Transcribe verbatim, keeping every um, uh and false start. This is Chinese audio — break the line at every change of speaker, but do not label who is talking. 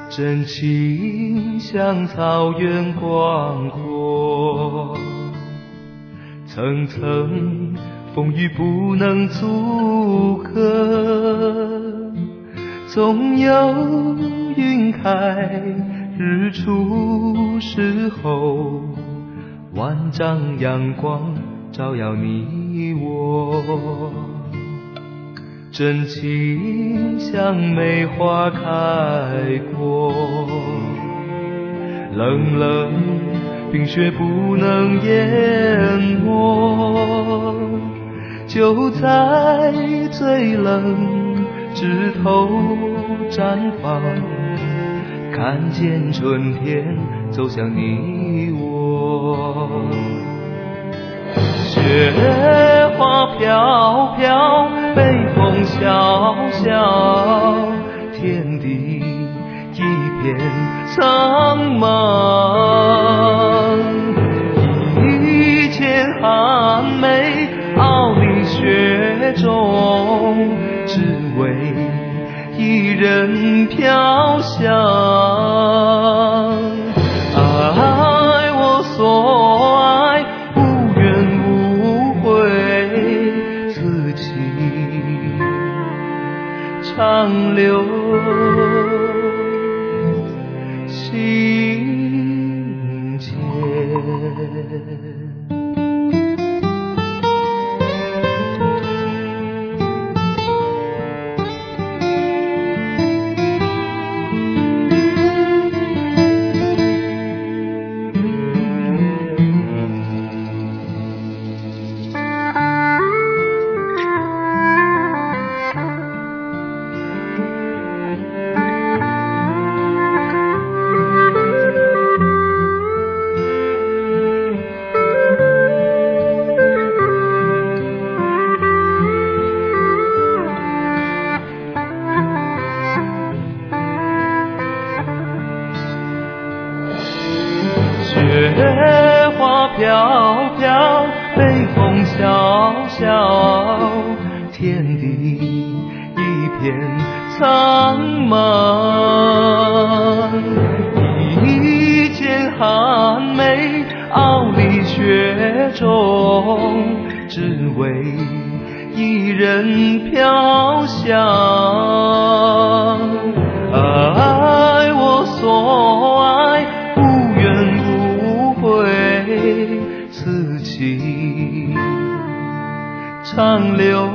真情像草原广阔，层层风雨不能阻隔，总有云开日出时候，万丈阳光照耀你我。真情像梅花开过，冷冷冰雪不能淹没，就在最冷枝头绽放，看见春天走向你我。雪花飘飘，北风萧萧，天地一片苍茫。一剪寒梅，傲立雪中，只为一人飘香。爱我所爱，无怨无悔，此情长留心间。雪花飘飘，北风萧萧，天地一片苍茫。一剪寒梅，傲立雪中，只为一人飘香。爱我所爱，无怨无悔，此情长留